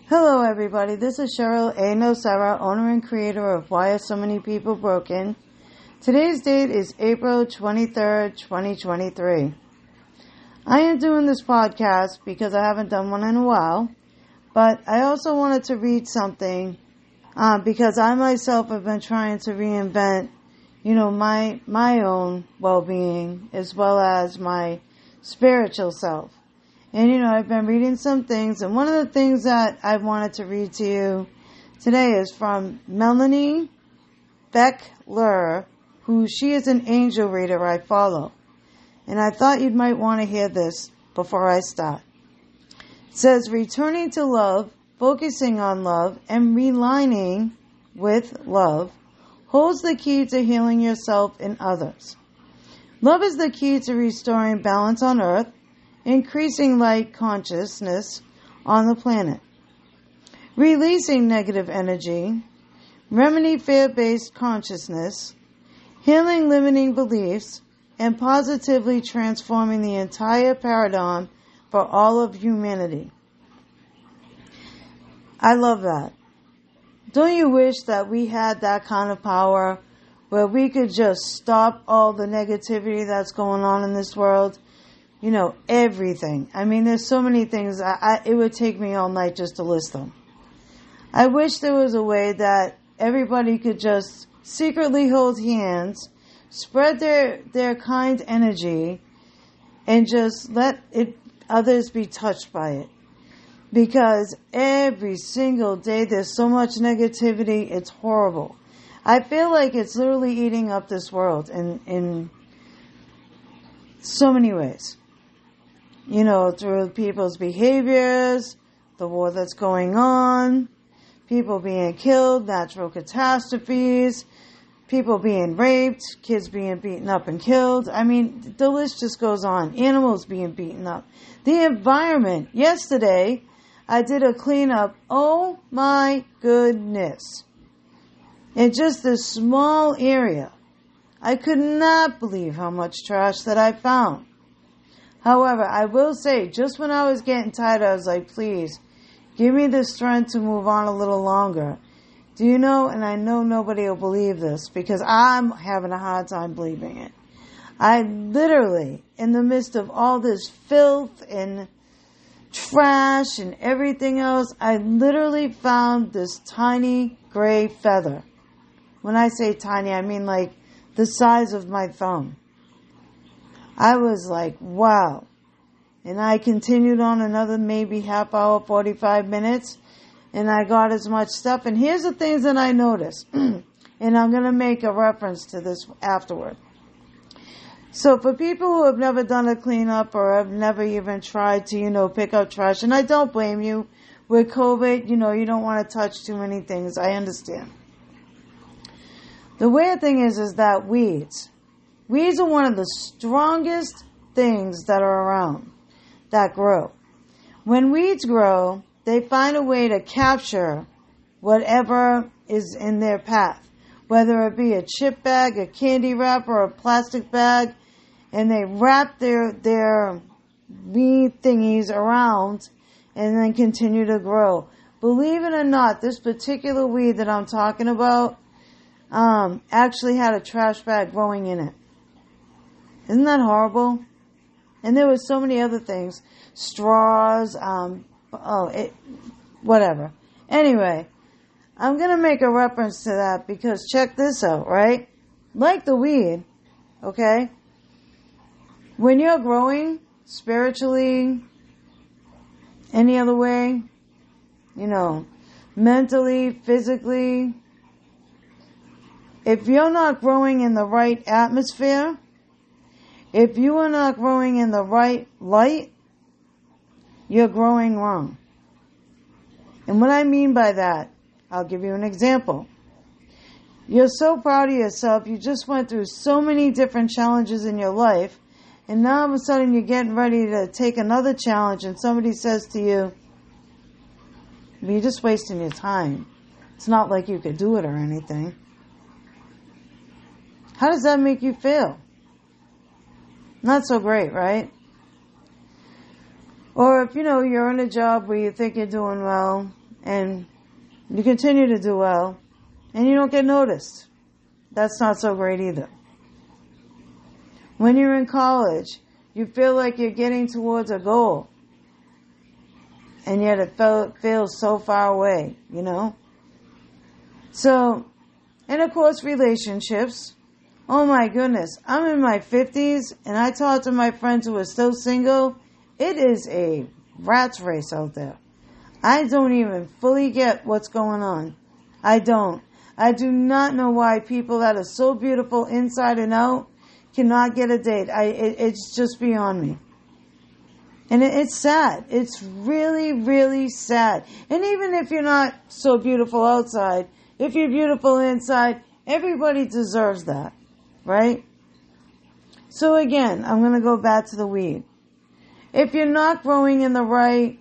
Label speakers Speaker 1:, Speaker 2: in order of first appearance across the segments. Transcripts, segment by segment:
Speaker 1: Hello everybody, this is Cheryl A. Nocera, owner and creator of Why Are So Many People Broken? Today's date is April 23rd, 2023. I am doing this podcast because I haven't done one in a while, but I also wanted to read something because I myself have been trying to reinvent, my own well-being as well as my spiritual self. And, I've been reading some things, and one of the things that I wanted to read to you today is from Melanie Beckler, she is an angel reader I follow. And I thought you might want to hear this before I start. It says, returning to love, focusing on love, and realigning with love holds the key to healing yourself and others. Love is the key to restoring balance on earth, increasing light consciousness on the planet, releasing negative energy, remedy fear-based consciousness, healing limiting beliefs, and positively transforming the entire paradigm for all of humanity. I love that. Don't you wish that we had that kind of power where we could just stop all the negativity that's going on in this world? Everything. I mean, there's so many things. It would take me all night just to list them. I wish there was a way that everybody could just secretly hold hands, spread their kind energy, and just let others be touched by it. Because every single day there's so much negativity, it's horrible. I feel like it's literally eating up this world in so many ways. Through people's behaviors, the war that's going on, people being killed, natural catastrophes, people being raped, kids being beaten up and killed. I mean, the list just goes on. Animals being beaten up. The environment. Yesterday, I did a cleanup. Oh my goodness. In just this small area. I could not believe how much trash that I found. However, I will say, just when I was getting tired, I was like, please, give me the strength to move on a little longer. Do you know, and I know nobody will believe this, because I'm having a hard time believing it. I literally, in the midst of all this filth and trash and everything else, I literally found this tiny gray feather. When I say tiny, I mean like the size of my thumb. I was like, wow. And I continued on another maybe half hour, 45 minutes. And I got as much stuff. And here's the things that I noticed. And I'm going to make a reference to this afterward. So for people who have never done a cleanup or have never even tried to, pick up trash. And I don't blame you. With COVID, you don't want to touch too many things. I understand. The weird thing is that weeds are one of the strongest things that are around, that grow. When weeds grow, they find a way to capture whatever is in their path, whether it be a chip bag, a candy wrapper, or a plastic bag, and they wrap their weed thingies around and then continue to grow. Believe it or not, this particular weed that I'm talking about actually had a trash bag growing in it. Isn't that horrible? And there were so many other things. Straws, whatever. Anyway, I'm going to make a reference to that because check this out, right? Like the weed, okay? When you're growing spiritually, any other way, mentally, physically, if you're not growing in the right atmosphere, if you are not growing in the right light, you're growing wrong. And what I mean by that, I'll give you an example. You're so proud of yourself, you just went through so many different challenges in your life, and now all of a sudden you're getting ready to take another challenge, and somebody says to you, you're just wasting your time. It's not like you could do it or anything. How does that make you feel? Not so great, right? Or if, you're in a job where you think you're doing well and you continue to do well, and you don't get noticed. That's not so great either. When you're in college, you feel like you're getting towards a goal, and yet it feels so far away, So, and of course, relationships. Oh my goodness, I'm in my 50s, and I talk to my friends who are still single. It is a rat's race out there. I don't even fully get what's going on. I don't. I do not know why people that are so beautiful inside and out cannot get a date. It's just beyond me. And it's sad. It's really, really sad. And even if you're not so beautiful outside, if you're beautiful inside, everybody deserves that, right? So again, I'm going to go back to the weed. If you're not growing in the right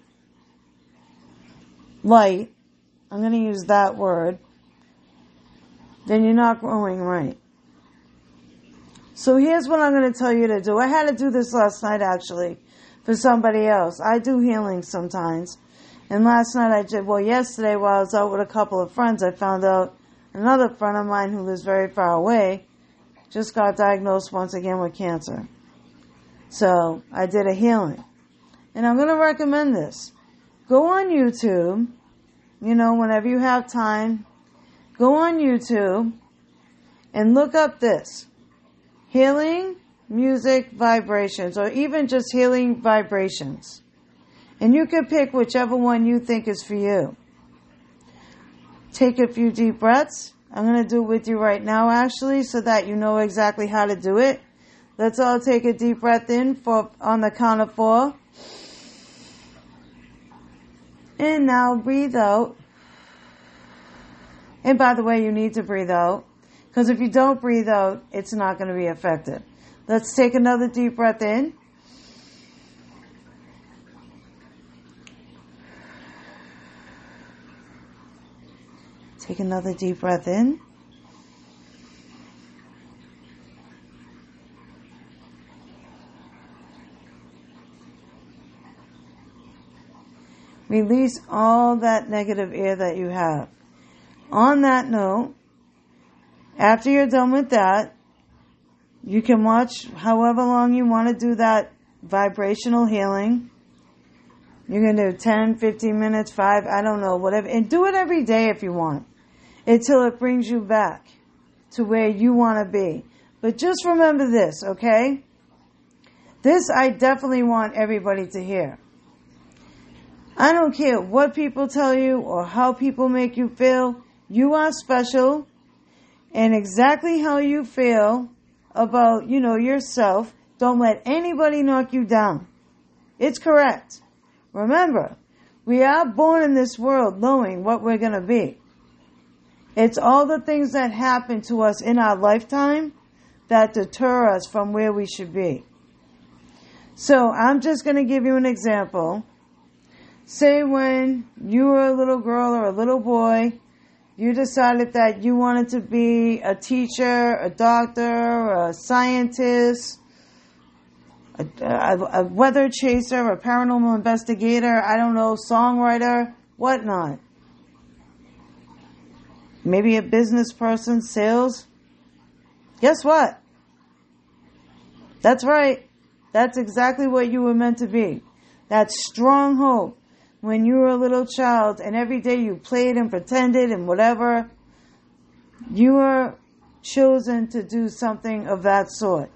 Speaker 1: light, I'm going to use that word, then you're not growing right. So here's what I'm going to tell you to do. I had to do this last night, actually, for somebody else. I do healing sometimes. And yesterday while I was out with a couple of friends, I found out another friend of mine who lives very far away just got diagnosed once again with cancer. So I did a healing. And I'm going to recommend this. Go on YouTube, whenever you have time, go on YouTube and look up this. Healing music vibrations, or even just healing vibrations. And you can pick whichever one you think is for you. Take a few deep breaths. I'm going to do it with you right now, actually, so that you know exactly how to do it. Let's all take a deep breath in on the count of 4. And now breathe out. And by the way, you need to breathe out. Because if you don't breathe out, it's not going to be effective. Let's take another deep breath in. Take another deep breath in. Release all that negative air that you have. On that note, after you're done with that, you can watch however long you want to do that vibrational healing. You can do 10, 15 minutes, 5, I don't know, whatever. And do it every day if you want, until it brings you back to where you want to be. But just remember this, okay? This I definitely want everybody to hear. I don't care what people tell you or how people make you feel. You are special. And exactly how you feel about, yourself, don't let anybody knock you down. It's correct. Remember, we are born in this world knowing what we're going to be. It's all the things that happen to us in our lifetime that deter us from where we should be. So I'm just going to give you an example. Say when you were a little girl or a little boy, you decided that you wanted to be a teacher, a doctor, a scientist, a weather chaser, a paranormal investigator, I don't know, songwriter, whatnot. Maybe a business person, sales. Guess what? That's right. That's exactly what you were meant to be. That strong hope. When you were a little child and every day you played and pretended and whatever, you were chosen to do something of that sort.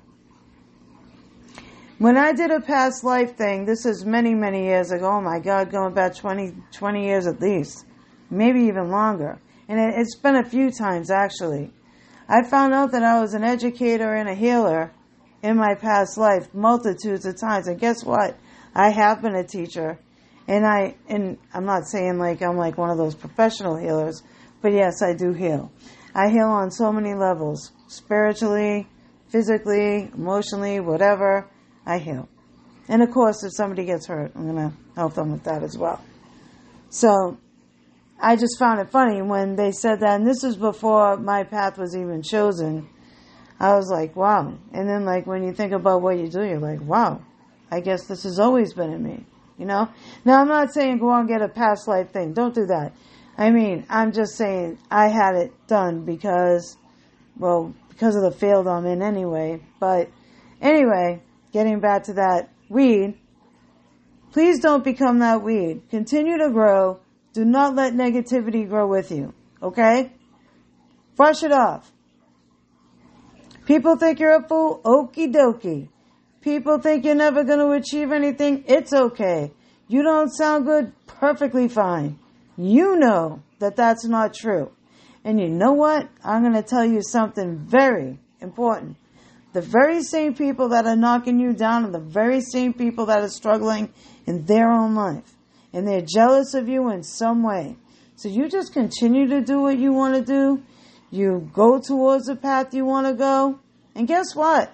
Speaker 1: When I did a past life thing, this is many, many years ago, oh my God, going back 20 years at least, maybe even longer. And it's been a few times actually. I found out that I was an educator and a healer in my past life multitudes of times. And guess what? I have been a teacher. And I'm not saying like I'm like one of those professional healers, but yes, I do heal. I heal on so many levels. Spiritually, physically, emotionally, whatever, I heal. And of course, if somebody gets hurt, I'm going to help them with that as well. So, I just found it funny when they said that, and this was before my path was even chosen. I was like, wow. And then like when you think about what you do, you're like, wow, I guess this has always been in me. Now I'm not saying go out and get a past life thing. Don't do that. I mean, I'm just saying I had it done because of the field I'm in anyway. But anyway, getting back to that weed, please don't become that weed. Continue to grow. Do not let negativity grow with you. Okay? Brush it off. People think you're a fool? Okie dokie. People think you're never going to achieve anything? It's okay. You don't sound good? Perfectly fine. You know that that's not true. And you know what? I'm going to tell you something very important. The very same people that are knocking you down are the very same people that are struggling in their own life. And they're jealous of you in some way. So you just continue to do what you want to do. You go towards the path you want to go. And guess what?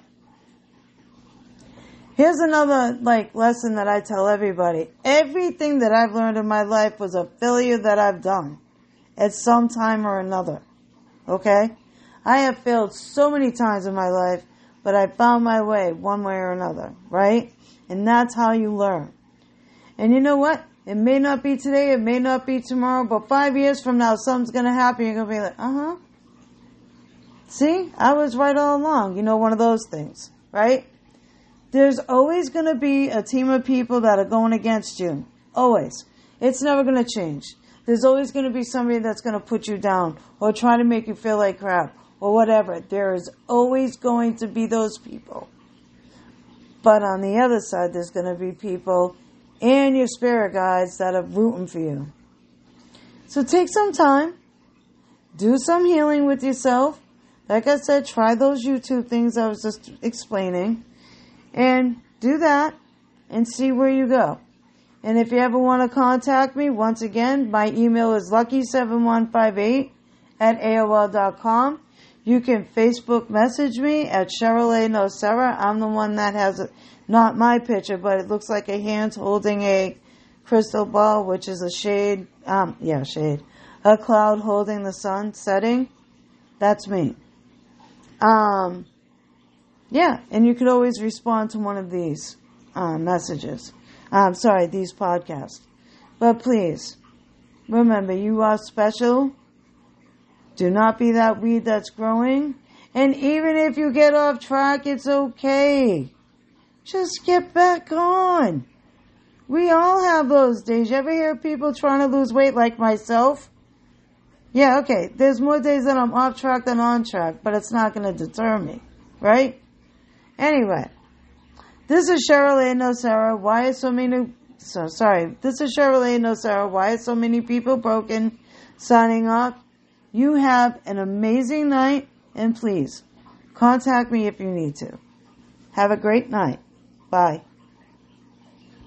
Speaker 1: Here's another lesson that I tell everybody. Everything that I've learned in my life was a failure that I've done at some time or another. Okay? I have failed so many times in my life, but I found my way one way or another, right? And that's how you learn. And you know what? It may not be today, it may not be tomorrow, but 5 years from now, something's going to happen. You're going to be like, see, I was right all along. One of those things, right? There's always going to be a team of people that are going against you. Always. It's never going to change. There's always going to be somebody that's going to put you down or try to make you feel like crap or whatever. There is always going to be those people. But on the other side, there's going to be people and your spirit guides that are rooting for you. So take some time. Do some healing with yourself. Like I said, try those YouTube things I was just explaining. And do that and see where you go. And if you ever want to contact me, once again, my email is lucky7158@AOL.com. You can Facebook message me at Cheryl A. Nocera. I'm the one that has not my picture, but it looks like a hand holding a crystal ball, which is a shade. A cloud holding the sun setting. That's me. And you could always respond to one of these messages. These podcasts. But please, remember, you are special. Do not be that weed that's growing. And even if you get off track, it's okay. Just get back on. We all have those days. You ever hear people trying to lose weight like myself? Yeah, okay. There's more days that I'm off track than on track, but it's not going to deter me, right? Anyway, this is Cheryl A. Nocera. This is Cheryl A. Nocera. Why are so many people broken? Signing off. You have an amazing night, and please contact me if you need to. Have a great night. Bye.